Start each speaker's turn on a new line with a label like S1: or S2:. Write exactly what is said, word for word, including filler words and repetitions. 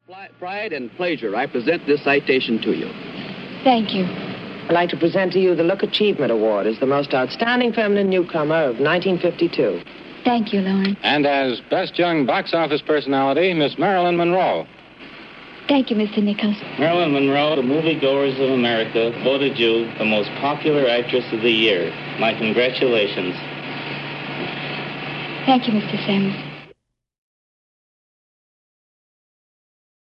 S1: Pride and pleasure, I present this citation to you.
S2: Thank you.
S3: I'd like to present to you the Look Achievement Award as the most outstanding feminine newcomer of nineteen fifty-two.
S2: Thank you, Lawrence.
S4: And as best young box office personality, Miss Marilyn Monroe.
S2: Thank you, Mister Nichols.
S5: Marilyn Monroe, the moviegoers of America voted you the most popular actress of the year. My congratulations.
S2: Thank you, Mister Sims.